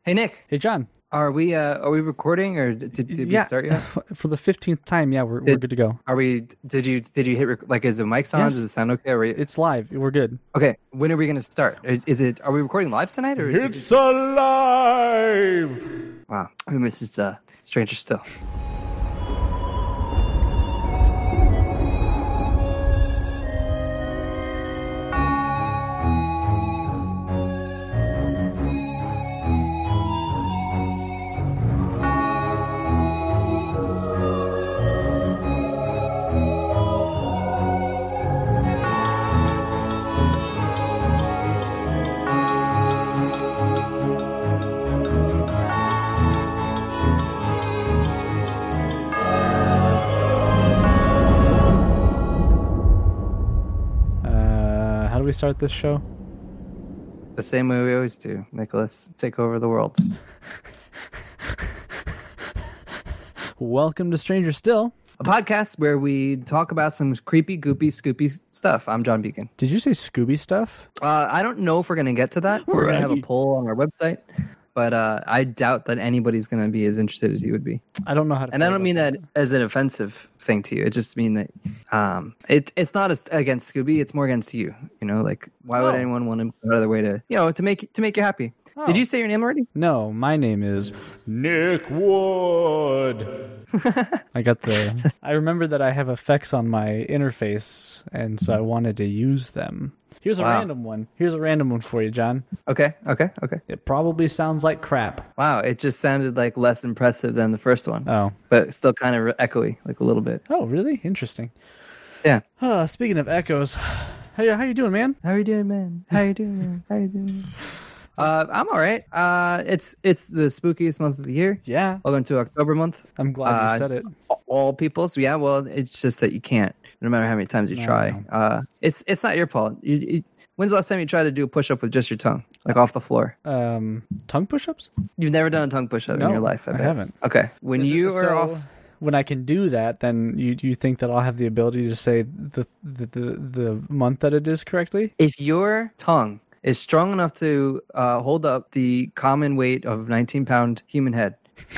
Hey, Nick. Hey, John. Are we recording or did we start yet? For the 15th time, yeah, we're good to go. Are we? Did you hit is the mic on? Yes. Does it sound okay? It's live. We're good. Okay. When are we going to start? Is it? Are we recording live tonight or? It's alive. Wow. I think this is Stranger Still. How do we start this show? The same way we always do, Nicholas. Take over the world. Welcome to Stranger Still, A podcast where we talk about some creepy, goopy, scoopy stuff. I'm John Beacon. Did you say Scooby stuff? I don't know if we're going to get to that. We're going to have a poll on our website, but I doubt that anybody's going to be as interested as you would be. I don't know how to. And I don't mean that as an offensive thing to you. It just mean that it's not against Scooby. It's more against you. You know, like why would anyone want to go another way to to make you happy? Oh. Did you say your name already? No, my name is Nick Wood. I remember that I have effects on my interface, and so I wanted to use them. Here's a random one. Here's a random one for you, John. Okay. It probably sounds like crap. Wow, it just sounded like less impressive than the first one. Oh. But still kind of echoey, like a little bit. Oh, really? Interesting. Yeah. Speaking of echoes, how you doing, man? How you doing, man? I'm all right. It's the spookiest month of the year. Yeah. Welcome to October month. I'm glad you said it. All people. So yeah, well, it's just that you can't, no matter how many times you try. It's not your fault. When's the last time you tried to do a push-up with just your tongue, like off the floor? Tongue push-ups? You've never done a tongue push-up in your life, I haven't. Okay. When when I can do that, then you think that I'll have the ability to say the month that it is correctly? If your tongue is strong enough to hold up the common weight of 19-pound human head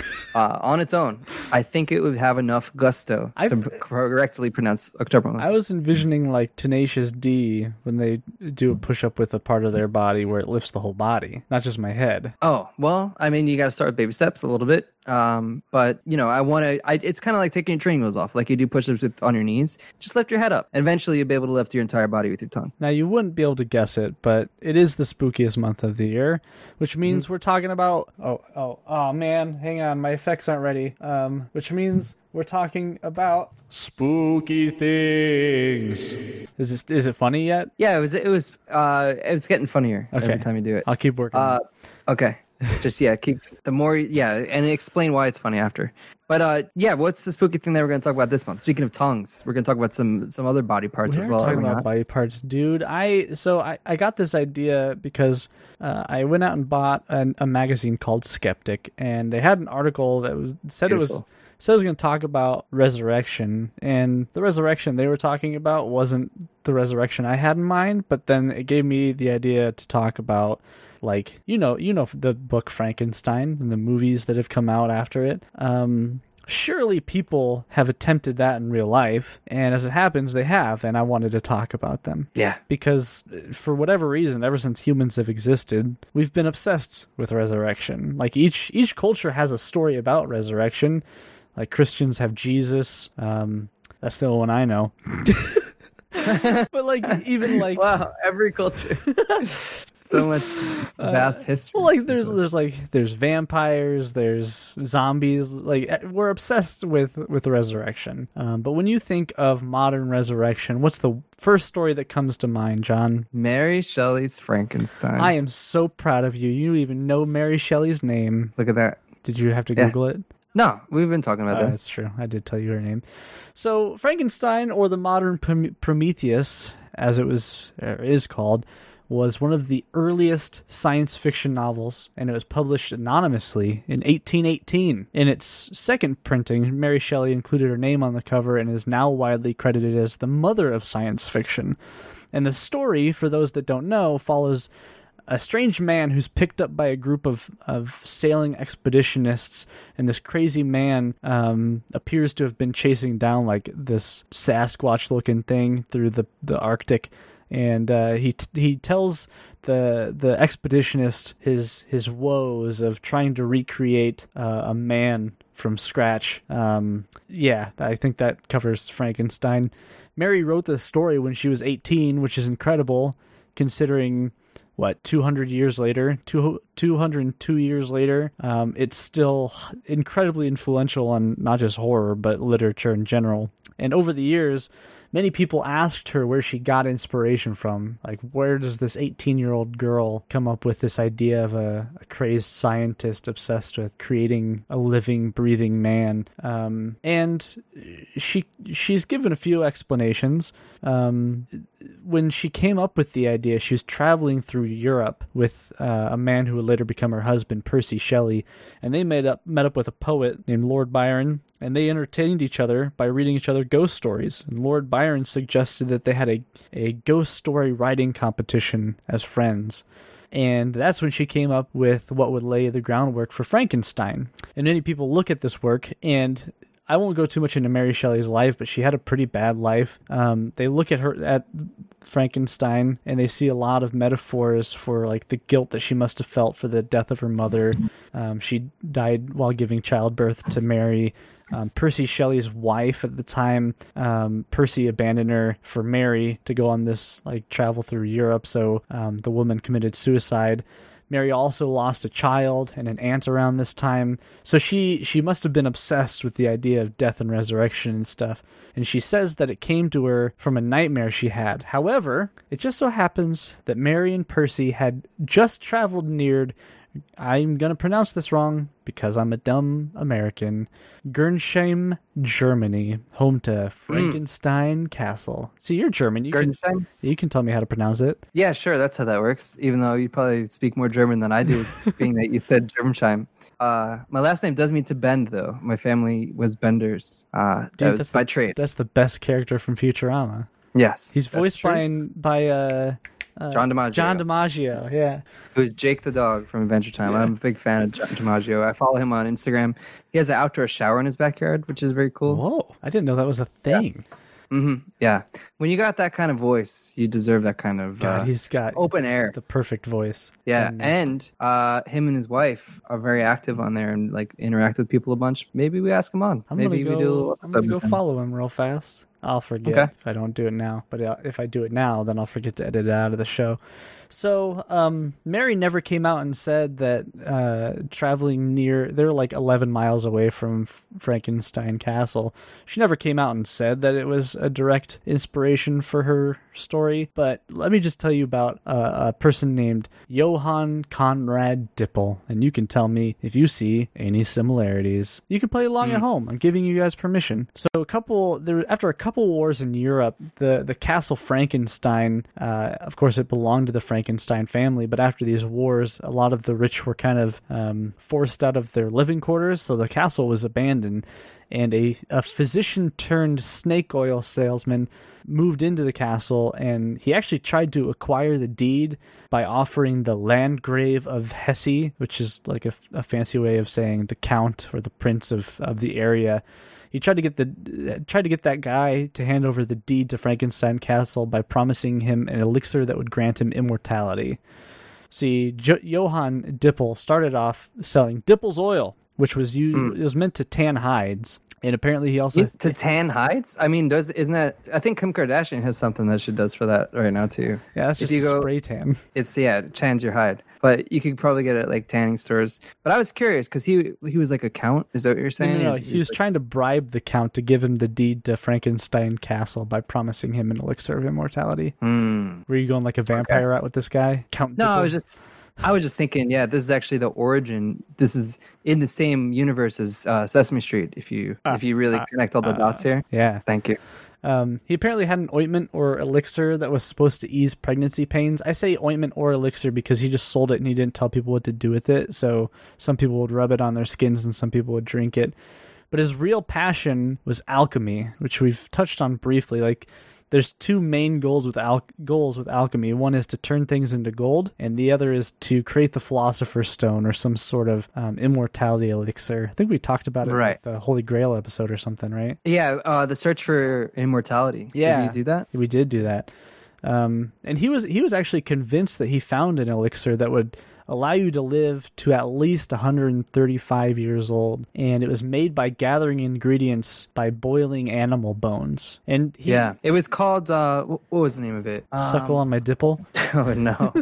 on its own, I think it would have enough gusto to correctly pronounce October month. I was envisioning like Tenacious D when they do a push-up with a part of their body where it lifts the whole body, not just my head. Oh, well, I mean, you got to start with baby steps a little bit. But it's kind of like taking your training wheels off, like you do push-ups on your knees. Just lift your head up. Eventually you'll be able to lift your entire body with your tongue. Now you wouldn't be able to guess it, but it is the spookiest month of the year, which means we're talking about, oh man, hang on, my effects aren't ready. Which means we're talking about spooky things. Is it funny yet? Yeah, it was getting funnier every time you do it. I'll keep working. Okay. Just keep the more and explain why it's funny after. But what's the spooky thing that we're going to talk about this month? Speaking of tongues, we're going to talk about some other body parts as well. We're talking about body parts, dude. I got this idea because I went out and bought a magazine called Skeptic, and they had an article that said it was going to talk about resurrection, and the resurrection they were talking about wasn't the resurrection I had in mind, but then it gave me the idea to talk about, like, you know the book Frankenstein and the movies that have come out after it. Surely people have attempted that in real life, and as it happens, they have, and I wanted to talk about them. Yeah. Because for whatever reason, ever since humans have existed, we've been obsessed with resurrection. Like, each culture has a story about resurrection. Like, Christians have Jesus. That's the only one I know. But like, even like, wow, every culture. So much vast history. Well, like there's vampires, there's zombies. Like, we're obsessed with the resurrection. But when you think of modern resurrection, what's the first story that comes to mind, John? Mary Shelley's Frankenstein. I am so proud of you. You even know Mary Shelley's name. Look at that. Did you have to Google it? No, we've been talking about this. That's true. I did tell you her name. So Frankenstein, or the modern Prometheus, as it is called, was one of the earliest science fiction novels, and it was published anonymously in 1818. In its second printing, Mary Shelley included her name on the cover and is now widely credited as the mother of science fiction. And the story, for those that don't know, follows a strange man who's picked up by a group of sailing expeditionists, and this crazy man appears to have been chasing down like this Sasquatch-looking thing through the Arctic, and he tells the expeditionist his woes of trying to recreate a man from scratch. I think that covers Frankenstein. Mary wrote this story when she was 18, which is incredible considering 200 years later, 202 years later, it's still incredibly influential on not just horror, but literature in general. And over the years, many people asked her where she got inspiration from. Like, where does this 18-year-old girl come up with this idea of a crazed scientist obsessed with creating a living, breathing man? And she's given a few explanations. When she came up with the idea, she was traveling through Europe with a man who would later become her husband, Percy Shelley, and they met up with a poet named Lord Byron, and they entertained each other by reading each other ghost stories. And Lord Byron suggested that they had a ghost story writing competition as friends. And that's when she came up with what would lay the groundwork for Frankenstein. And many people look at this work, and I won't go too much into Mary Shelley's life, but she had a pretty bad life. They look at Frankenstein, and they see a lot of metaphors for like the guilt that she must have felt for the death of her mother. She died while giving childbirth to Mary. Percy Shelley's wife at the time, Percy abandoned her for Mary to go on this like travel through Europe, so the woman committed suicide. Mary also lost a child and an aunt around this time, so she must have been obsessed with the idea of death and resurrection and stuff, and she says that it came to her from a nightmare she had. However, it just so happens that Mary and Percy had just traveled near, I'm going to pronounce this wrong because I'm a dumb American, Gernsheim, Germany, home to Frankenstein Castle. See, you're German. You can tell me how to pronounce it. Yeah, sure. That's how that works, even though you probably speak more German than I do, being that you said Germsheim. My last name does mean to bend, though. My family was benders. That was by trade. That's the best character from Futurama. Yes. He's voiced by John DiMaggio. John DiMaggio, yeah. Who's Jake the dog from Adventure Time. Yeah. I'm a big fan of John DiMaggio. I follow him on Instagram. He has an outdoor shower in his backyard, which is very cool. Whoa, I didn't know that was a thing. Yeah. Mm-hmm. Yeah. When you got that kind of voice, you deserve that kind of he's got open air. The perfect voice. Yeah, and him and his wife are very active on there and like interact with people a bunch. Maybe we ask him on. I'm gonna go follow him real fast. I'll forget if I don't do it now. But if I do it now, then I'll forget to edit it out of the show. So Mary never came out and said that traveling they're like 11 miles away from Frankenstein Castle. She never came out and said that it was a direct inspiration for her story. But let me just tell you about a person named Johann Conrad Dippel. And you can tell me if you see any similarities. You can play along at home. I'm giving you guys permission. So after a couple wars in Europe, the Castle Frankenstein, of course it belonged to the Frankenstein family, but after these wars, a lot of the rich were kind of forced out of their living quarters, so the castle was abandoned, and a physician turned snake oil salesman moved into the castle, and he actually tried to acquire the deed by offering the Landgrave of Hesse, which is like a fancy way of saying the count or the prince of the area. He tried to get that guy to hand over the deed to Frankenstein Castle by promising him an elixir that would grant him immortality. See, Johann Dippel started off selling Dippel's oil, which was it was meant to tan hides. And apparently he also... To tan hides? I mean, isn't that... I think Kim Kardashian has something that she does for that right now, too. Yeah, that's just a spray tan. It tans your hide. But you could probably get it at, like, tanning stores. But I was curious, because he was, like, a count? Is that what you're saying? No. He was trying to bribe the count to give him the deed to Frankenstein Castle by promising him an elixir of immortality. Were you going like a vampire route with this guy? Count No, Dippel? I was just thinking, this is actually the origin. This is in the same universe as Sesame Street, if you really connect all the dots here. Yeah. Thank you. He apparently had an ointment or elixir that was supposed to ease pregnancy pains. I say ointment or elixir because he just sold it and he didn't tell people what to do with it. So some people would rub it on their skins and some people would drink it. But his real passion was alchemy, which we've touched on briefly. Like, there's two main goals with alchemy. One is to turn things into gold, and the other is to create the Philosopher's Stone or some sort of immortality elixir. I think we talked about it in like the Holy Grail episode or something, right? Yeah, the search for immortality. Yeah. Did we do that? We did do that. And he was actually convinced that he found an elixir that would allow you to live to at least 135 years old, and it was made by gathering ingredients by boiling animal bones. And it was called what was the name of it? Suckle on my dipple. Oh no.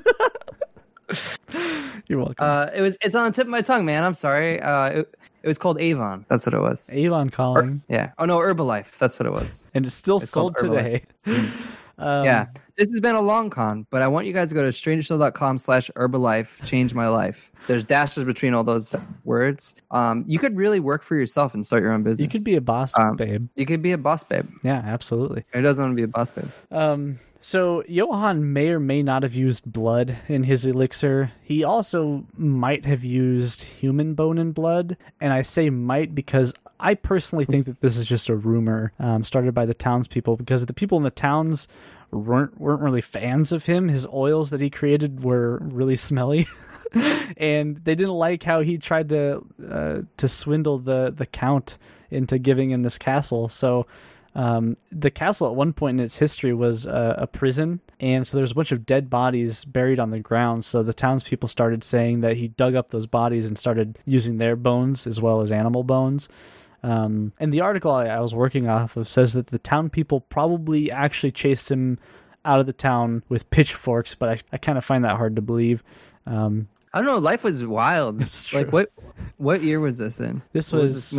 You're welcome. It's on the tip of my tongue, man. I'm sorry. It was called Avon. That's what it was. Avon calling. Oh no, Herbalife. That's what it was. And it's still sold today. Yeah, this has been a long con, but I want you guys to go to strangershow.com/Herbalife. Change my life. There's dashes between all those words. You could really work for yourself and start your own business. You could be a boss babe. You could be a boss babe. Yeah, absolutely. Who doesn't want to be a boss babe? So Johann may or may not have used blood in his elixir. He also might have used human bone and blood, and I say might because I personally think that this is just a rumor started by the townspeople, because the people in the towns weren't really fans of him. His oils that he created were really smelly, and they didn't like how he tried to swindle the count into giving him this castle. So the castle at one point in its history was a prison, and so there's a bunch of dead bodies buried on the ground. So the townspeople started saying that he dug up those bodies and started using their bones as well as animal bones. And the article I was working off of says that the town people probably actually chased him out of the town with pitchforks, but I kind of find that hard to believe. I don't know. Life was wild. Like what year was this in? This was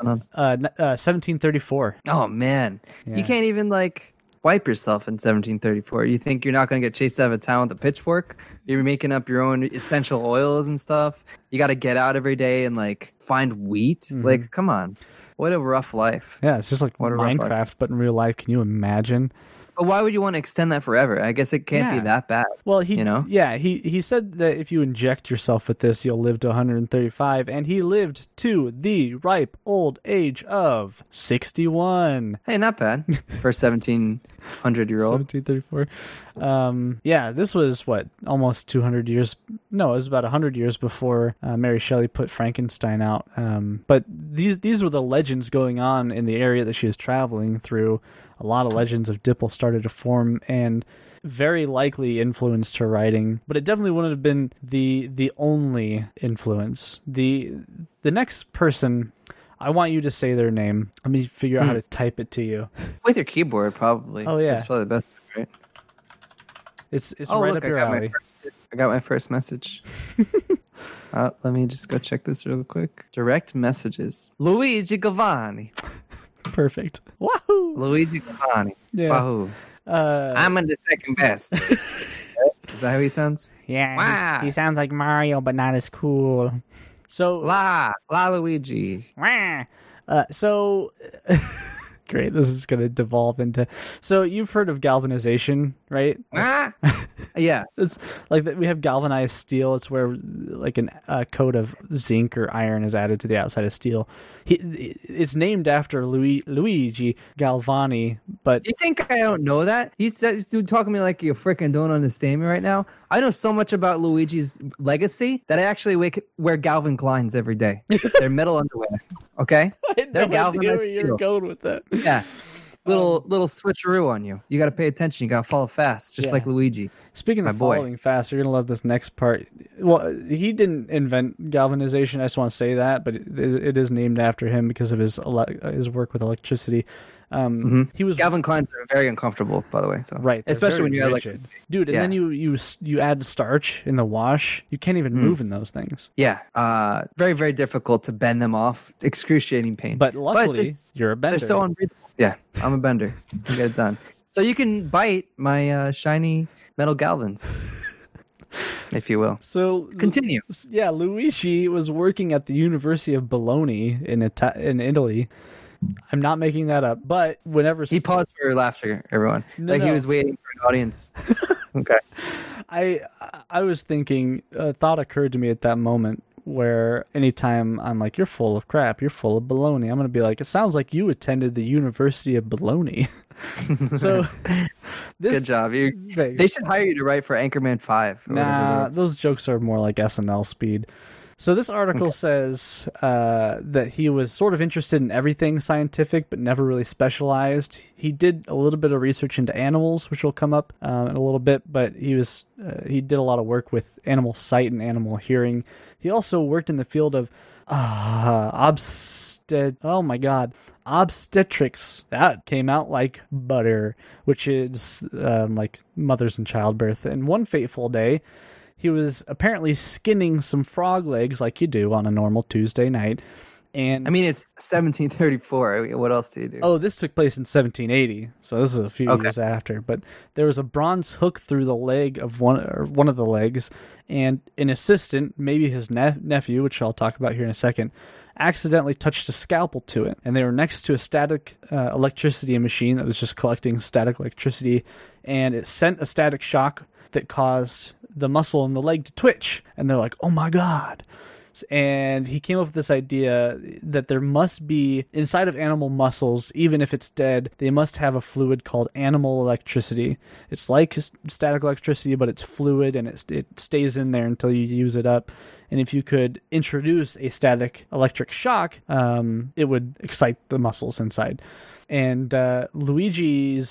1734. Oh man, You can't even like wipe yourself in 1734. You think you're not going to get chased out of a town with a pitchfork? You're making up your own essential oils and stuff. You got to get out every day and like find wheat. Mm-hmm. Like, come on, what a rough life. Yeah, it's just like Minecraft, but in real life. Can you imagine? But why would you want to extend that forever? I guess it can't be that bad. Well, he said that if you inject yourself with this, you'll live to 135, and he lived to the ripe old age of 61. Hey, not bad for a 1700-year-old. 1734. This was almost 200 years. No, it was about 100 years before Mary Shelley put Frankenstein out. But these were the legends going on in the area that she was traveling through. A lot of legends of Dipple started to form and very likely influenced her writing, but it definitely wouldn't have been the only influence. The next person, I want you to say their name. Let me figure out how to type it to you. With your keyboard, probably. Oh, yeah. That's probably the best, right? It's right up your alley. I got my first message. Let me just go check this real quick. Direct messages. Luigi Galvani. Perfect. Wahoo! Luigi Galvani. Yeah. Wahoo. I'm in the second best. Is that how he sounds? Yeah. Wow. He sounds like Mario, but not as cool. So La Luigi. Wow. Great. This is going to devolve into. So you've heard of galvanization, right? Yeah. It's like we have galvanized steel. It's where like a coat of zinc or iron is added to the outside of steel. It's named after Luigi Galvani. But you think I don't know that? He's talking to me like you freaking don't understand me right now. I know so much about Luigi's legacy that I actually wear Calvin Kleins every day. They're metal underwear. Okay, they're galvanized steel. You're going with that. Yeah. Little switcheroo on you. You got to pay attention. You got to follow fast, just like Luigi. Speaking of following fast, you're going to love this next part. Well, he didn't invent galvanization. I just want to say that, but it is named after him because of his work with electricity. He was Calvin Kleins are very uncomfortable, by the way. So right, especially when you add dude, and then you add starch in the wash. You can't even move in those things. Yeah, very very difficult to bend them off. Excruciating pain. But luckily, you're a bender. They're so unbreathable. Yeah, I'm a bender. I get it done. So you can bite my shiny metal Galvins, if you will. So continue. Yeah, Luigi was working at the University of Bologna in Italy. I'm not making that up, but whenever he paused for laughter, everyone, he was waiting for an audience. Okay. I was thinking, a thought occurred to me at that moment. where anytime I'm like, you're full of crap, you're full of baloney, I'm going to be like, it sounds like you attended the University of Baloney. So, good job. They should hire you to write for Anchorman 5. Nah, those jokes are more like SNL speed. So this article says that he was sort of interested in everything scientific, but never really specialized. He did a little bit of research into animals, which will come up in a little bit, but he did a lot of work with animal sight and animal hearing. He also worked in the field of obstetrics. That came out like butter, which is like mothers and childbirth. And one fateful day, he was apparently skinning some frog legs like you do on a normal Tuesday night. And I mean, it's 1734. What else do you do? Oh, this took place in 1780, so this is a few years after. But there was a bronze hook through the leg of one of the legs, and an assistant, maybe his nephew, which I'll talk about here in a second, accidentally touched a scalpel to it. And they were next to a static electricity machine that was just collecting static electricity, and it sent a static shock that caused the muscle in the leg to twitch. And they're like, oh my God. And he came up with this idea that there must be, inside of animal muscles, even if it's dead, they must have a fluid called animal electricity. It's like static electricity, but it's fluid, and it stays in there until you use it up. And if you could introduce a static electric shock, it would excite the muscles inside. And Luigi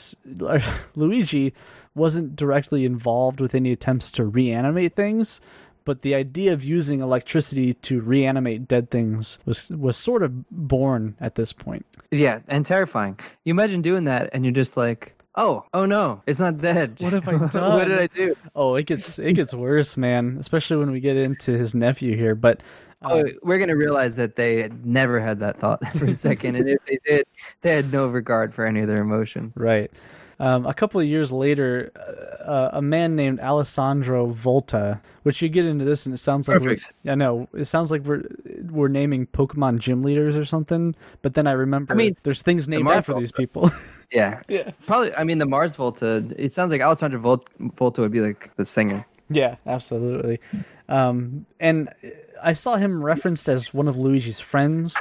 wasn't directly involved with any attempts to reanimate things, but the idea of using electricity to reanimate dead things was sort of born at this point. Yeah, and terrifying. You imagine doing that, and you're just like, oh no, it's not dead. What have I done? What did I do? Oh, it gets worse, man. Especially when we get into his nephew here. But we're gonna realize that they never had that thought for a second, and if they did, they had no regard for any of their emotions. Right. A couple of years later, a man named Alessandro Volta, which you get into this, and it sounds like it sounds like we're naming Pokemon gym leaders or something. But then I remember, there's things named after these people. Yeah, probably. I mean, the Mars Volta. It sounds like Alessandro Volta would be like the singer. Yeah, absolutely. And I saw him referenced as one of Luigi's friends.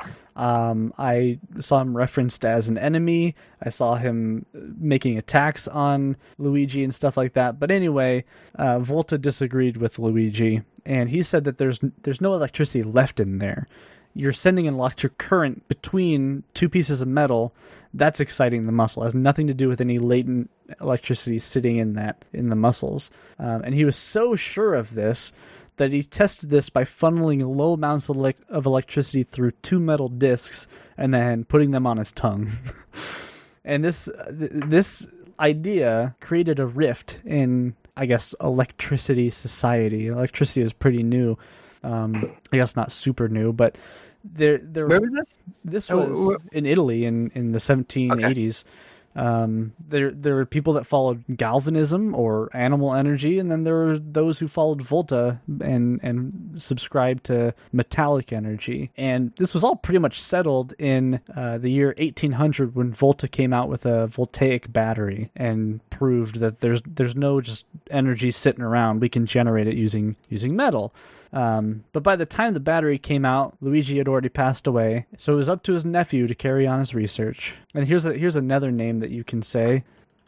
I saw him referenced as an enemy. I saw him making attacks on Luigi and stuff like that. But anyway, Volta disagreed with Luigi, and he said that there's no electricity left in there. You're sending an electric current between two pieces of metal. That's exciting the muscle. It has nothing to do with any latent electricity sitting in the muscles. And he was so sure of this that he tested this by funneling low amounts of electricity through two metal discs and then putting them on his tongue. And this idea created a rift in, I guess, electricity society. Electricity is pretty new. I guess not super new, but there. Where was this? This was in Italy in the 1780s. Okay. There were people that followed galvanism or animal energy, and then there were those who followed Volta and subscribed to metallic energy. And this was all pretty much settled in the year 1800 when Volta came out with a voltaic battery and proved that there's no just energy sitting around. We can generate it using metal. But by the time the battery came out, Luigi had already passed away, so it was up to his nephew to carry on his research. And here's another name that you can say.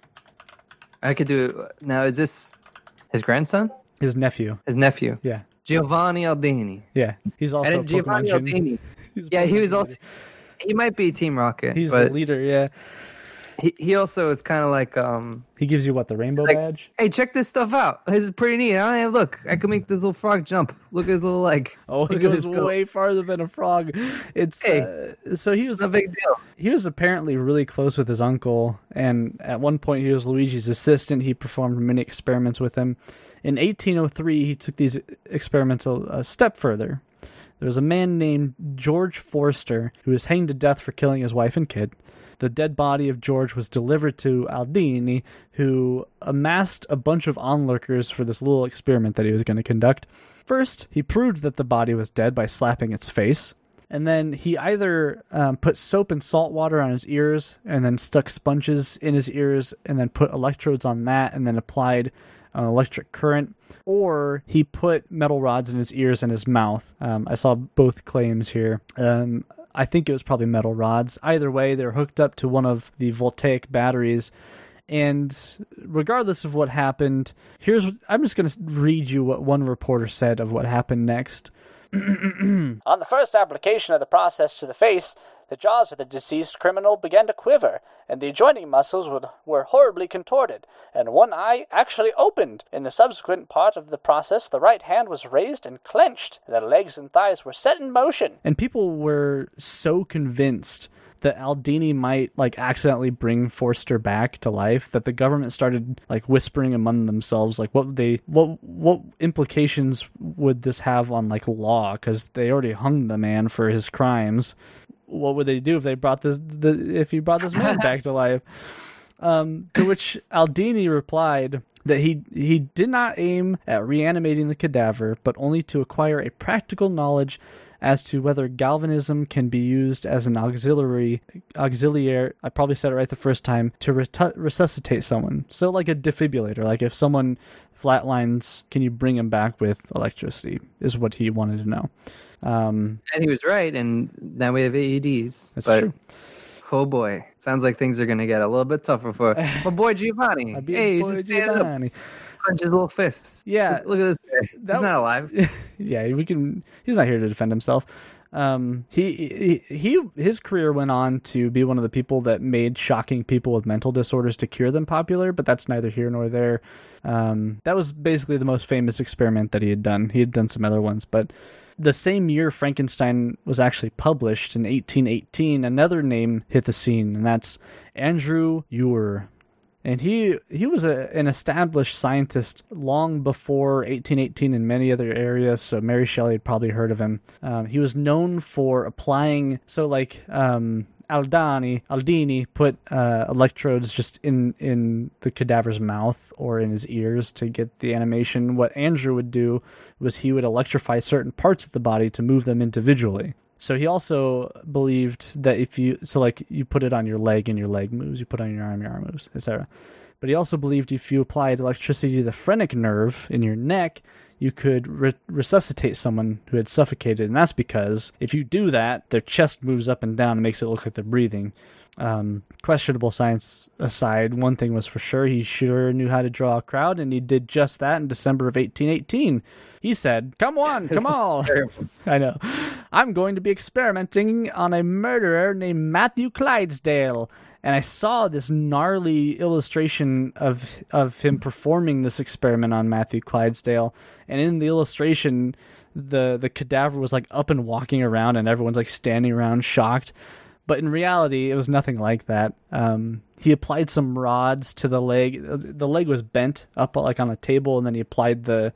I could do it. Now, is this his grandson? His nephew. His nephew. Yeah. Giovanni Aldini. Yeah. He's also Giovanni Aldini. Yeah, he was also. He might be Team Rocket. He's the leader, yeah. He also is kind of like he gives you the rainbow badge. Hey, check this stuff out. This is pretty neat. Look, I can make this little frog jump. Look at his little leg. Oh, it goes way farther than a frog. It's so he was a big deal. He was apparently really close with his uncle, and at one point he was Luigi's assistant. He performed many experiments with him. In 1803, he took these experiments a step further. There was a man named George Forster who was hanged to death for killing his wife and kid. The dead body of George was delivered to Aldini, who amassed a bunch of onlookers for this little experiment that he was going to conduct. First, he proved that the body was dead by slapping its face. And then he either put soap and salt water on his ears and then stuck sponges in his ears and then put electrodes on that and then applied an electric current, or he put metal rods in his ears and his mouth. I saw both claims here. I think it was probably metal rods. Either way, they're hooked up to one of the voltaic batteries. And regardless of what happened, I'm just going to read you what one reporter said of what happened next. On the first application of the process to the face, the jaws of the deceased criminal began to quiver, and the adjoining muscles were horribly contorted, and one eye actually opened. In the subsequent part of the process, the right hand was raised and clenched, and the legs and thighs were set in motion. And people were so convinced that Aldini might accidentally bring Forster back to life that the government started whispering among themselves what implications would this have on law, because they already hung the man for his crimes. What would they do if he brought this man back to life? To which Aldini replied that he did not aim at reanimating the cadaver, but only to acquire a practical knowledge as to whether galvanism can be used as an auxiliary, I probably said it right the first time, to resuscitate someone. So like a defibrillator, like if someone flatlines, can you bring him back with electricity, is what he wanted to know. And he was right, and now we have AEDs. That's true. Oh boy, sounds like things are going to get a little bit tougher for my boy Giovanni. Hey, he's just standing up. Punch his little fists. Yeah, look at this guy. He's not alive. Yeah, he's not here to defend himself. His career went on to be one of the people that made shocking people with mental disorders to cure them popular, but that's neither here nor there. That was basically the most famous experiment that he had done. He had done some other ones, but the same year Frankenstein was actually published, in 1818, another name hit the scene, and that's Andrew Ure. And he was an established scientist long before 1818 in many other areas, so Mary Shelley had probably heard of him. He was known for applying, Aldini put electrodes just in the cadaver's mouth or in his ears to get the animation. What Andrew would do was he would electrify certain parts of the body to move them individually. So he also believed that if you put it on your leg and your leg moves, you put it on your arm moves, etc. But he also believed if you applied electricity to the phrenic nerve in your neck, you could resuscitate someone who had suffocated. And that's because if you do that, their chest moves up and down and makes it look like they're breathing. Questionable science aside, one thing was for sure, he sure knew how to draw a crowd, and he did just that in December of 1818. He said, "Come on, come on." I know. "I'm going to be experimenting on a murderer named Matthew Clydesdale." And I saw this gnarly illustration of him performing this experiment on Matthew Clydesdale. And in the illustration, the cadaver was up and walking around, and everyone's standing around shocked. But in reality, it was nothing like that. He applied some rods to the leg. The leg was bent up on a table, and then he applied the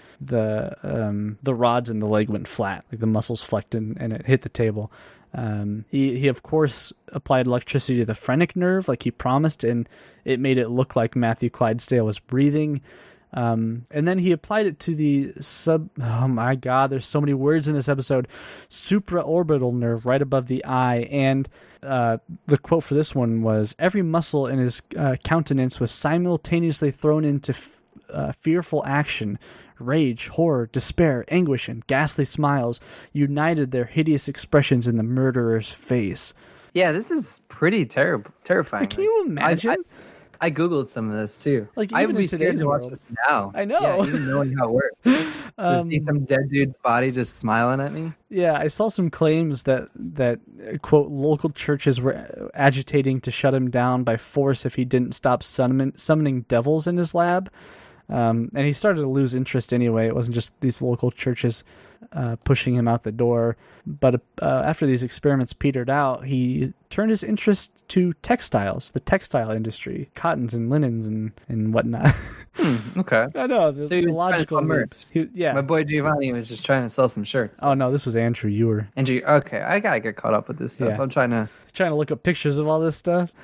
rods, and the leg went flat. The muscles flexed and it hit the table. He of course applied electricity to the phrenic nerve, like he promised, and it made it look like Matthew Clydesdale was breathing. And then he applied it to the oh my God, there's so many words in this episode, supraorbital nerve right above the eye. And the quote for this one was, "Every muscle in his countenance was simultaneously thrown into fearful action. Rage, horror, despair, anguish, and ghastly smiles united their hideous expressions in the murderer's face." Yeah, this is pretty terrifying. Can you imagine? I googled some of this too. I would be scared to watch this now. I know. Yeah, even knowing how it works. To see some dead dude's body just smiling at me. Yeah, I saw some claims that quote, local churches were agitating to shut him down by force if he didn't stop summoning devils in his lab. And he started to lose interest anyway. It wasn't just these local churches pushing him out the door. But after these experiments petered out, he turned his interest to textiles, the textile industry, cottons and linens and whatnot. Okay. I know. So he was logical merch. Yeah. My boy Giovanni was just trying to sell some shirts. Oh, no, this was Andrew Ure. Okay, I gotta get caught up with this stuff. Yeah. I'm trying to look up pictures of all this stuff.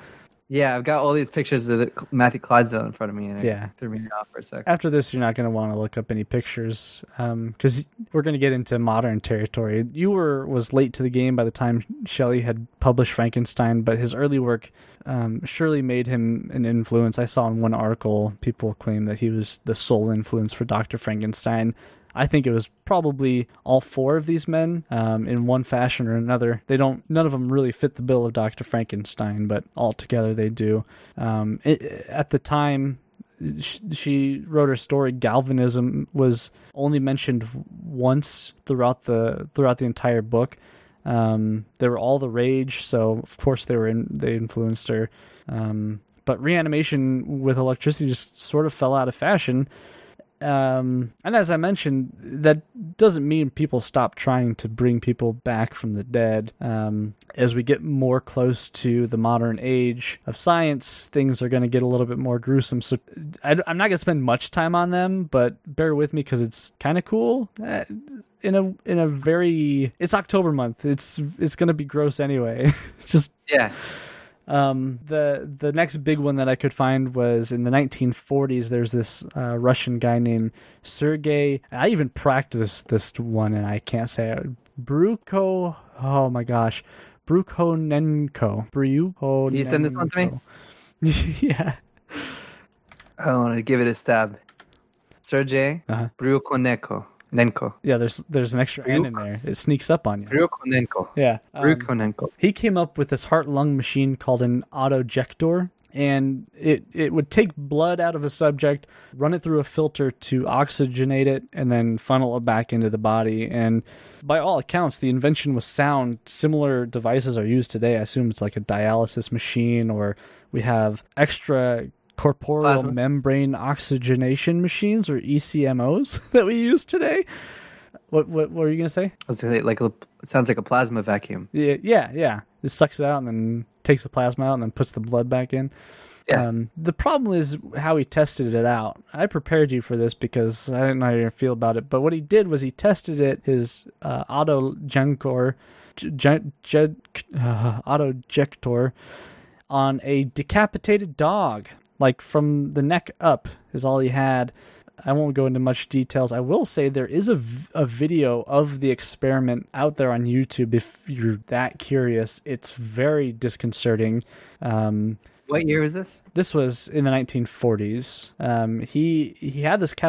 Yeah, I've got all these pictures of Matthew Clydesdale in front of me, and Yeah. it threw me off for a sec. After this, you're not going to want to look up any pictures because we're going to get into modern territory. Ewer was late to the game by the time Shelley had published Frankenstein, but his early work surely made him an influence. I saw in one article people claim that he was the sole influence for Dr. Frankenstein. I think it was probably all four of these men in one fashion or another. None of them really fit the bill of Dr. Frankenstein, but all together they do. At the time she wrote her story, galvanism was only mentioned once throughout the entire book. They were all the rage, so of course they influenced her. But reanimation with electricity just sort of fell out of fashion. And as I mentioned, that doesn't mean people stop trying to bring people back from the dead. As we get more close to the modern age of science, things are going to get a little bit more gruesome. So I'm not going to spend much time on them, but bear with me because it's kind of cool. It's October month. It's going to be gross anyway. It's just yeah. The next big one that I could find was in the 1940s. There's this Russian guy named Sergei. I even practiced this one, and I can't say it. Brukhonenko. Oh my gosh, Brukhonenko. Can you send this one to me? Yeah. I want to give it a stab. Sergei Brukhonenko. Yeah, there's an extra N in there. It sneaks up on you. Brukhonenko. Yeah. Brukhonenko. He came up with this heart-lung machine called an autojector, and it would take blood out of a subject, run it through a filter to oxygenate it, and then funnel it back into the body. And by all accounts, the invention was sound. Similar devices are used today. I assume it's like a dialysis machine, or we have extra corporeal membrane oxygenation machines, or ECMOs, that we use today. What were you gonna say? I was gonna say, it sounds like a plasma vacuum. Yeah. It sucks it out and then takes the plasma out and then puts the blood back in. Yeah. The problem is how he tested it out. I prepared you for this because I didn't know how you feel about it. But what he did was he tested his autojector on a decapitated dog. Like from the neck up is all he had. I won't go into much details. I will say there is a video of the experiment out there on YouTube if you're that curious. It's very disconcerting. What year was this? This was in the 1940s. He had this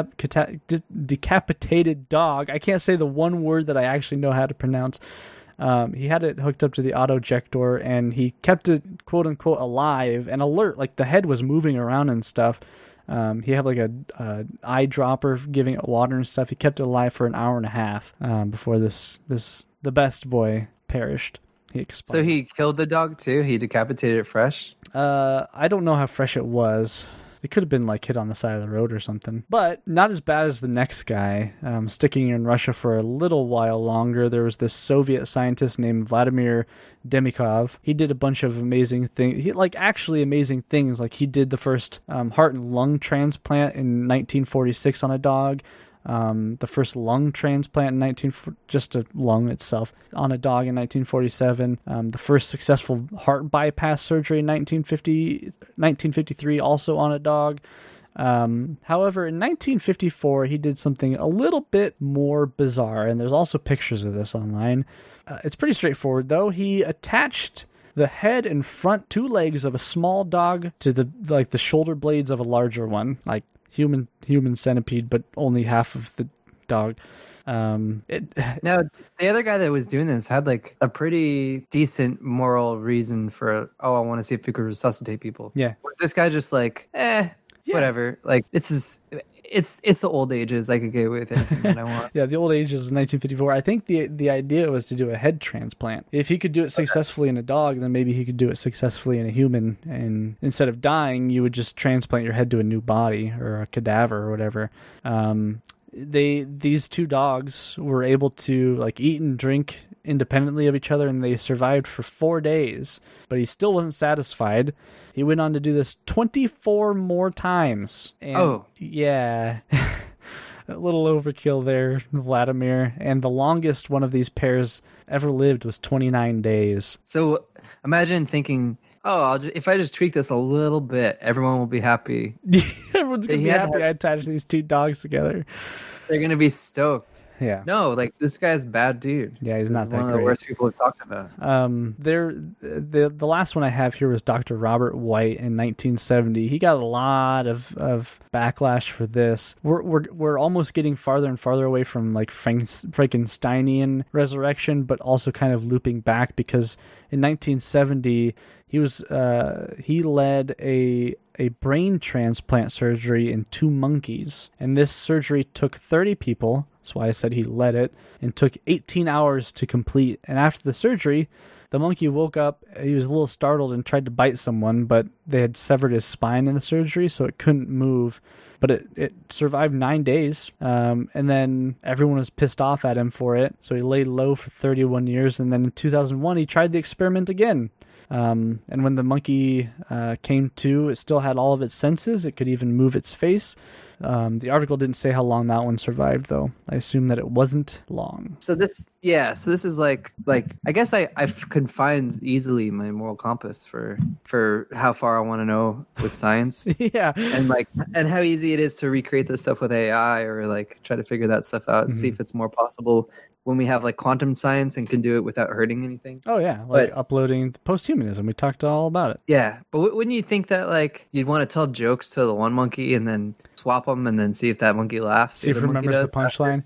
decapitated dog. I can't say the one word that I actually know how to pronounce. He had it hooked up to the autojector, and he kept it quote unquote alive and alert, like the head was moving around and stuff. He had like a eyedropper giving it water and stuff. He kept it alive for an hour and a half before the best boy perished. He expired. So he killed the dog too? He decapitated it fresh? I don't know how fresh it was. It could have been like hit on the side of the road or something. But not as bad as the next guy. Sticking in Russia for a little while longer, there was this Soviet scientist named Vladimir Demikhov. He did a bunch of amazing things. Actually amazing things. Like he did the first heart and lung transplant in 1946 on a dog. The first lung transplant in just a lung itself on a dog in 1947. The first successful heart bypass surgery in 1953, also on a dog. However, in 1954, he did something a little bit more bizarre, and there's also pictures of this online. It's pretty straightforward, though. He attached the head and front two legs of a small dog to the shoulder blades of a larger one, like human centipede, but only half of the dog. Now, the other guy that was doing this had like a pretty decent moral reason for, I want to see if we could resuscitate people. Yeah. Was this guy just like, whatever? Like, it's the old ages. I could get away with anything that I want. Yeah, the old ages is 1954. I think the idea was to do a head transplant. If he could do it successfully in a dog, then maybe he could do it successfully in a human. And instead of dying, you would just transplant your head to a new body or a cadaver or whatever. These two dogs were able to like eat and drink independently of each other, and they survived for 4 days. But he still wasn't satisfied. He went on to do this 24 more times. And yeah. A little overkill there, Vladimir. And the longest one of these pairs ever lived was 29 days. So imagine thinking, oh, if I just tweak this a little bit, everyone will be happy. Everyone's going to be happy I attached these two dogs together. They're going to be stoked. Yeah. No, like this guy's a bad dude. Yeah, he's not that great. One of the worst people we've talked about. The last one I have here was Dr. Robert White in 1970. He got a lot of backlash for this. We're almost getting farther and farther away from like Frankensteinian resurrection, but also kind of looping back, because in 1970 he led a brain transplant surgery in 2 monkeys, and this surgery took 30 people. That's why I said he led it, and took 18 hours to complete. And after the surgery, the monkey woke up. He was a little startled and tried to bite someone, but they had severed his spine in the surgery, so it couldn't move. But it survived 9 days, and then everyone was pissed off at him for it, so he laid low for 31 years, and then in 2001 he tried the experiment again. And when the monkey came to, it still had all of its senses. It could even move its face. The article didn't say how long that one survived, though. I assume that it wasn't long. So this is like I guess I've confined easily my moral compass for how far I want to know with science. Yeah, and how easy it is to recreate this stuff with AI, or like try to figure that stuff out and see if it's more possible when we have like quantum science and can do it without hurting anything. Oh yeah, like uploading posthumanism. We talked all about it. Yeah, but wouldn't you think that like you'd want to tell jokes to the one monkey and then swap them and then see if that monkey laughs? See if it remembers the punchline.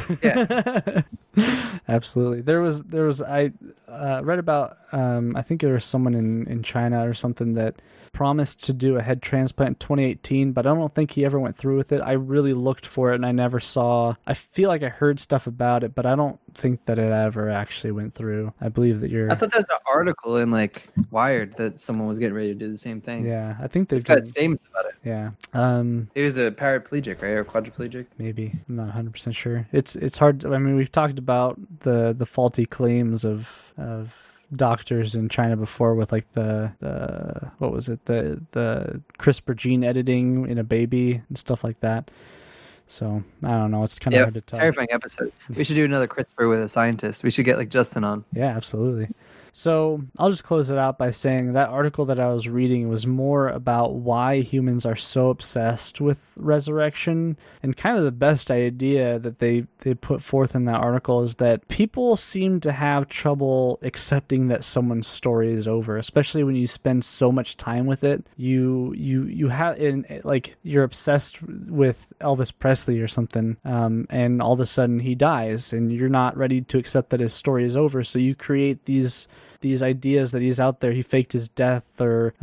Yeah. Absolutely. There was I read about I think there was someone in China or something that promised to do a head transplant in 2018, but I don't think he ever went through with it. I really looked for it and I never saw. I feel like I heard stuff about it, but I don't think that it ever actually went through. I believe that I thought there was an article in like Wired that someone was getting ready to do the same thing. Yeah, I think they've got famous about it. Yeah. He was a paraplegic, right, or quadriplegic? Maybe. I'm not 100% sure. It's hard. I mean, we've talked about the faulty claims of doctors in China before with like the what was it, the CRISPR gene editing in a baby and stuff like that. So I don't know. It's kind of hard to tell. Terrifying episode. We should do another CRISPR with a scientist. We should get like Justin on. Yeah, absolutely. So I'll just close it out by saying that article that I was reading was more about why humans are so obsessed with resurrection, and kind of the best idea that they put forth in that article is that people seem to have trouble accepting that someone's story is over, especially when you spend so much time with it. You have like you're obsessed with Elvis Presley or something, and all of a sudden he dies, and you're not ready to accept that his story is over, so you create these ideas that he's out there, he faked his death, or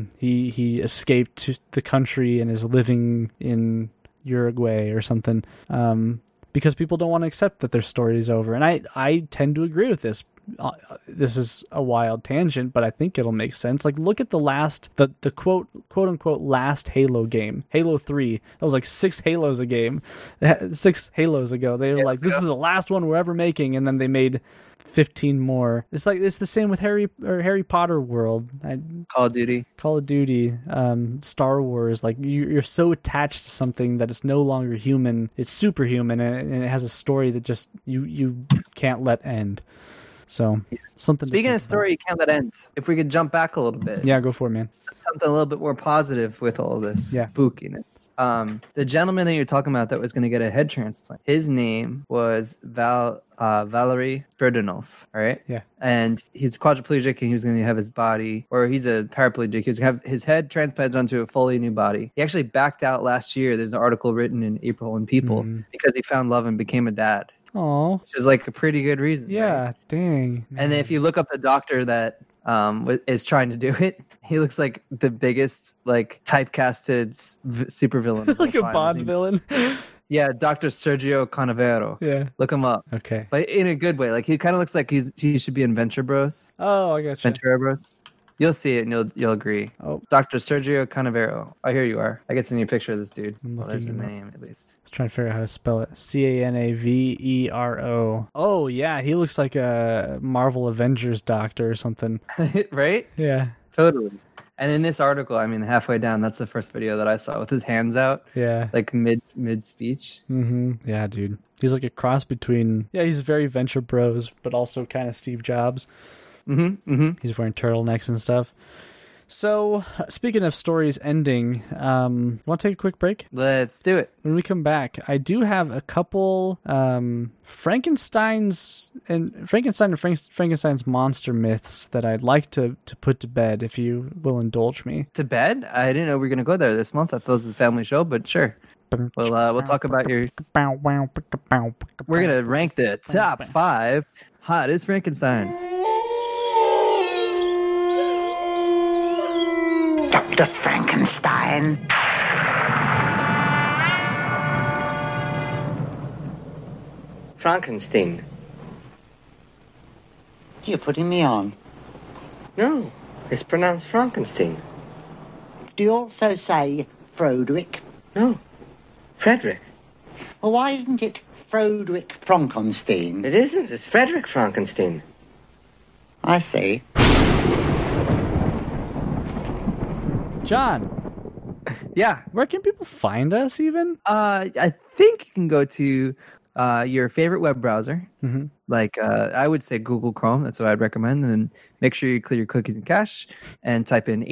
he escaped to the country and is living in Uruguay or something, because people don't want to accept that their story is over. And I tend to agree with this. This is a wild tangent, but I think it'll make sense. Like, look at the quote unquote last Halo game, Halo 3. That was like 6 Halos a game, 6 Halos ago. They were like, this is the last one we're ever making, and then they made 15 more. It's the same with Harry Potter world. Call of Duty, Star Wars. Like you're so attached to something that it's no longer human. It's superhuman, and it has a story that just you can't let end. So something. Speaking of story, you can't let end. If we could jump back a little bit. Yeah, go for it, man. Something a little bit more positive with all this spookiness. The gentleman that you're talking about that was going to get a head transplant, his name was Valery Spiridonov, all right? Yeah. And he's quadriplegic, and he was going to have his body, or he's a paraplegic. He was going to have his head transplanted onto a fully new body. He actually backed out last year. There's an article written in April in People because he found love and became a dad. Oh, which is like a pretty good reason. Yeah, right? Dang. Man. And then if you look up the doctor that is trying to do it, he looks like the biggest like typecasted supervillain, like a Bond villain. Yeah, Dr. Sergio Canavero. Yeah, look him up. Okay, but in a good way. Like he kind of looks like he should be in Venture Bros. Oh, I got you. Ventura Bros. You'll see it and you'll agree. Oh, Dr. Sergio Canavero. Oh, here you are. I get to see a picture of this dude. Well, there's a name at least. Let's try to figure out how to spell it. Canavero. Oh yeah, he looks like a Marvel Avengers doctor or something. Right? Yeah. Totally. And in this article, I mean, halfway down, that's the first video that I saw with his hands out. Yeah. Like mid speech. Mm-hmm. Yeah, dude. He's like a cross between, he's very Venture Bros, but also kind of Steve Jobs. Mm-hmm. Mm-hmm. He's wearing turtlenecks and stuff. So, speaking of stories ending, want to take a quick break? Let's do it. When we come back, I do have a couple Frankenstein and Frankenstein's monster myths that I'd like to put to bed, if you will indulge me. To bed? I didn't know we were going to go there this month. I thought it was a family show, but sure. We'll talk about your... We're going to rank the top 5 hottest Frankensteins. Dr. Frankenstein. Frankenstein. You're putting me on. No, it's pronounced Frankenstein. Do you also say Frodwick? No, Frederick. Well, why isn't it Frodwick Frankenstein? It isn't. It's Frederick Frankenstein. I see. John. Yeah. Where can people find us even? I think you can go to your favorite web browser. Mm-hmm. Like I would say Google Chrome. That's what I'd recommend. And then make sure you clear your cookies and cache and type in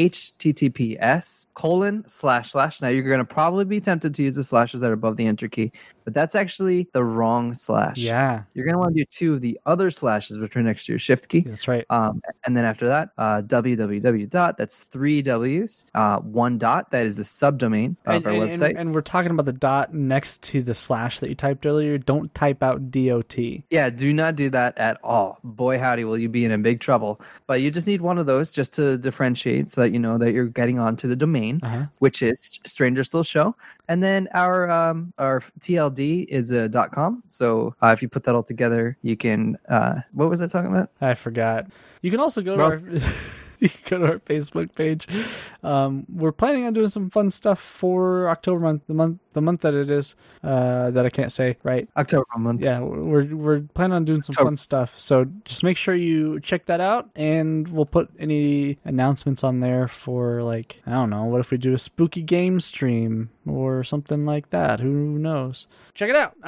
https://. Now you're going to probably be tempted to use the slashes that are above the enter key, but that's actually the wrong slash. Yeah. You're going to want to do 2 of the other slashes, which are next to your shift key. That's right. And then after that, www. That's 3 W's, 1 dot. That is the subdomain of our website. And we're talking about the dot next to the slash that you typed earlier. Don't type out DOT. Yeah, do not do that at all. Boy, howdy, will you be in a big trouble. But you just need one of those just to differentiate so that you know that you're getting onto the domain, which is Stranger Still Show. And then our TLD is a .com. So if you put that all together, you can... what was I talking about? I forgot. You can also go to our... You can go to our Facebook page. We're planning on doing some fun stuff for October month, the month that it is, that I can't say, right? October month. Yeah, we're planning on doing some fun stuff. So just make sure you check that out, and we'll put any announcements on there for, like, I don't know, what if we do a spooky game stream or something like that? Who knows? Check it out.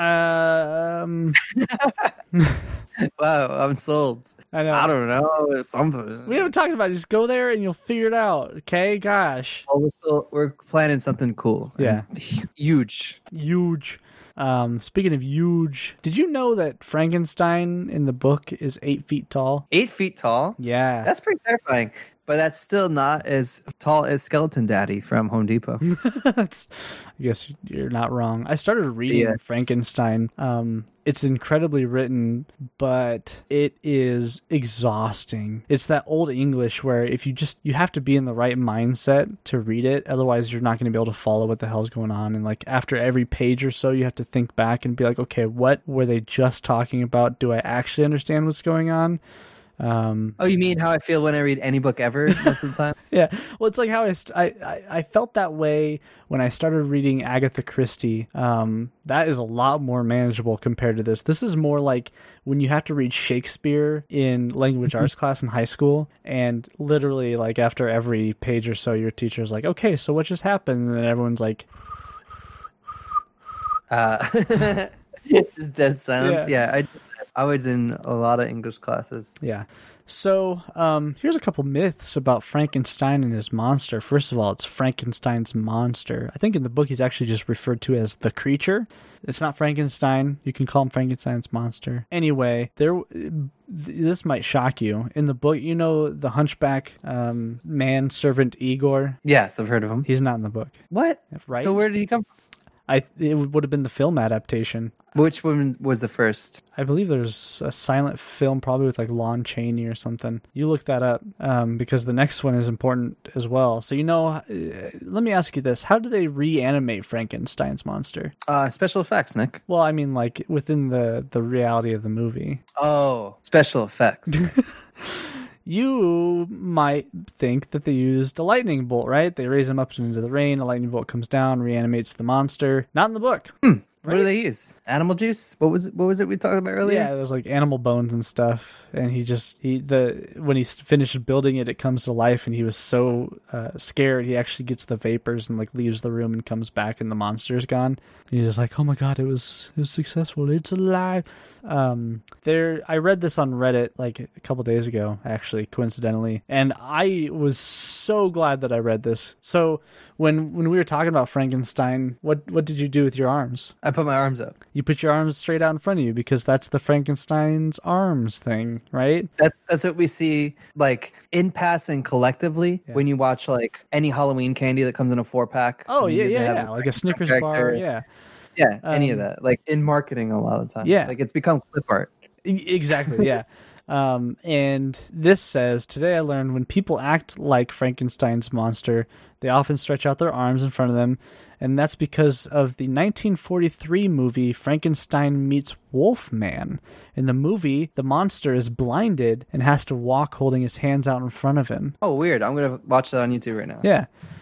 Wow, I'm sold. I know. I don't know, something. We haven't talked about it. Just go there and you'll figure it out. Okay, gosh. Well, we're planning something cool. Yeah, huge. Speaking of huge, did you know that Frankenstein in the book is 8 feet tall? 8 feet tall? Yeah, that's pretty terrifying. But that's still not as tall as Skeleton Daddy from Home Depot. I guess you're not wrong. I started reading Frankenstein. It's incredibly written, but it is exhausting. It's that old English where if you have to be in the right mindset to read it. Otherwise, you're not going to be able to follow what the hell's going on. And like after every page or so, you have to think back and be like, okay, what were they just talking about? Do I actually understand what's going on? Oh, you mean how I feel when I read any book ever most of the time? Yeah, well, it's like how I felt that way when I started reading Agatha Christie. That is a lot more manageable compared to this. This is more like when you have to read Shakespeare in language arts class in high school, and literally like after every page or so, your teacher's like, okay, so what just happened? And then everyone's like... just dead silence. Yeah, I was in a lot of English classes. Yeah. So here's a couple myths about Frankenstein and his monster. First of all, it's Frankenstein's monster. I think in the book he's actually just referred to as the creature. It's not Frankenstein. You can call him Frankenstein's monster. Anyway, this might shock you. In the book, you know the hunchback manservant Igor? Yes, I've heard of him. He's not in the book. What? Right? So where did he come from? It would have been the film adaptation. Which one was the first? I believe there's a silent film, probably with like Lon Chaney or something. You look that up because the next one is important as well. So, let me ask you this. How do they reanimate Frankenstein's monster? Special effects, Nick. Well, I mean, like within the reality of the movie. Oh, special effects. You might think that they used a lightning bolt, right? They raise him up into the rain, a lightning bolt comes down, reanimates the monster. Not in the book. What do they use? Animal juice? What was it we talked about earlier? Yeah, there's like animal bones and stuff. And when he finished building it, it comes to life, and he was so scared he actually gets the vapors and like leaves the room and comes back, and the monster is gone. And he's just like, oh my god, it was successful. It's alive. I read this on Reddit like a couple days ago, actually, coincidentally, and I was so glad that I read this. So when we were talking about Frankenstein, what did you do with your arms? I put my arms up. You put your arms straight out in front of you because that's the Frankenstein's arms thing, right? That's what we see like in passing collectively when you watch like any Halloween candy that comes in a 4-pack. Oh yeah, like a Snickers bar, yeah. Yeah, any of that. Like in marketing a lot of the time. Yeah. Like it's become clip art. Exactly, yeah. And this says, today I learned when people act like Frankenstein's monster, they often stretch out their arms in front of them, and that's because of the 1943 movie Frankenstein Meets Wolfman. In the movie, the monster is blinded and has to walk holding his hands out in front of him. Oh, weird. I'm going to watch that on YouTube right now. Yeah.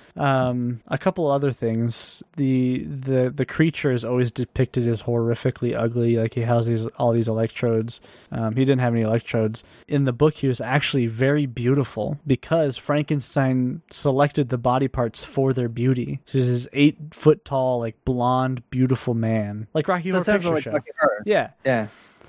A couple other things. The creature is always depicted as horrifically ugly. Like he has all these electrodes. He didn't have any electrodes. In the book, he was actually very beautiful because Frankenstein selected the body parts for their beauty. So he's this 8-foot tall, like blonde, beautiful man, like Rocky Horror Picture Show. Yeah. Yeah.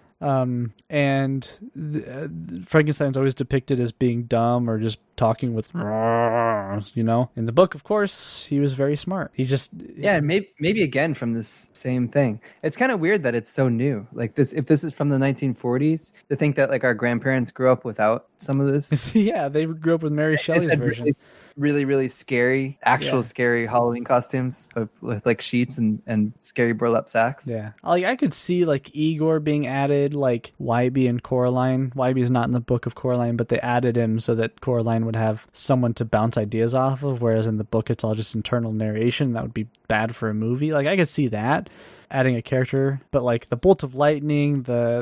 And Frankenstein's always depicted as being dumb or just talking with, you know. In the book, of course, he was very smart. He just maybe again from this same thing. It's kind of weird that it's so new. Like this, if this is from the 1940s, to think that like our grandparents grew up without some of this. Yeah, they grew up with Mary Shelley's version. Really scary, scary Halloween costumes with like sheets and scary burlap sacks. Yeah, like I could see like Igor being added, like Wybie and Coraline. Wybie's not in the book of Coraline, but they added him so that Coraline would have someone to bounce ideas off of, whereas in the book it's all just internal narration. That would be bad for a movie. Like I could see that, adding a character, but like the bolt of lightning,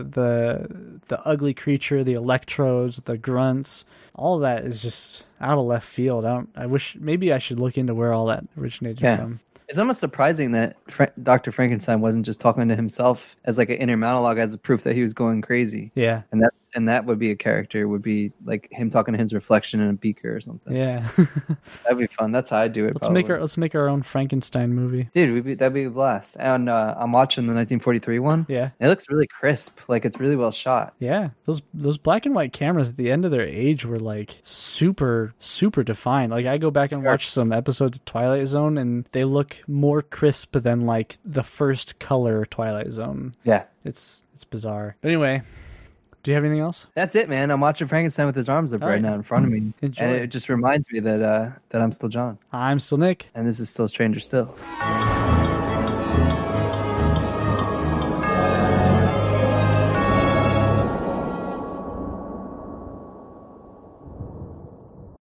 the ugly creature, the electrodes, the grunts, all of that is just out of left field. I wish maybe I should look into where all that originated from. It's almost surprising that Dr. Frankenstein wasn't just talking to himself as like an inner monologue as a proof that he was going crazy. Yeah. And that would be a character, would be like him talking to his reflection in a beaker or something. Yeah. That'd be fun. That's how I'd do it. Let's make our own Frankenstein movie. Dude, that'd be a blast. And I'm watching the 1943 one. Yeah. It looks really crisp. Like it's really well shot. Yeah. Those black and white cameras at the end of their age were like super, super defined. Like I go back and watch some episodes of Twilight Zone and they look more crisp than like the first color Twilight Zone. Yeah. It's bizarre. But anyway, do you have anything else? That's it, man. I'm watching Frankenstein with his arms up right now in front of me. Enjoy. And it just reminds me that I'm still John. I'm still Nick. And this is still Stranger Still.